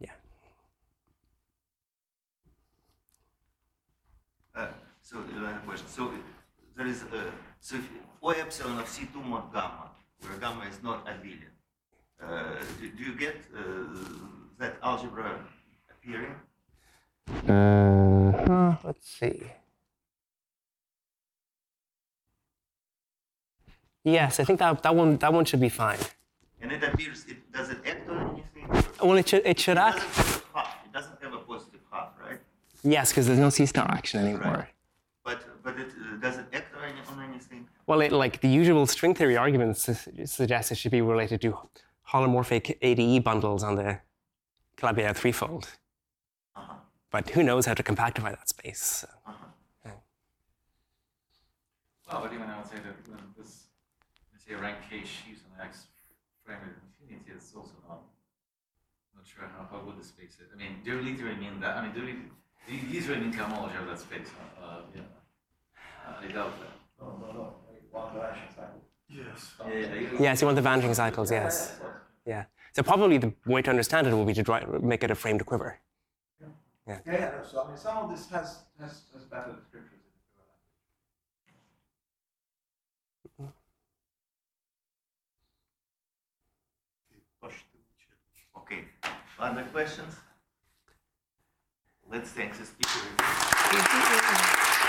So another question. So there is so if O epsilon of C2 mod gamma, where gamma is not abelian, do you get that algebra appearing? let's see. Yes, I think that one should be fine. And it appears. Does it act on anything? Well, it should act. It doesn't have a positive half, right? Yes, because there's no C-star action anymore. Right. But it does it act on anything? Well, the usual string theory arguments suggest it should be related to holomorphic ADE bundles on the Calabi-Yau threefold. But who knows how to compactify that space? So. Well, but even I would say that when this, let's say, rank K sheaves on X frame at infinity, it's also not sure how good the space is. I mean, do you literally mean that? I mean, these really mean cohomology of that space? I doubt that. No. One dimension cycle. Yes. Yes, you want the vanishing cycles, yes. Yeah. So probably the way to understand it will be to make it a framed quiver. Yeah. So I mean, some of this has better descriptions. Okay. Other questions? Let's thank the speaker.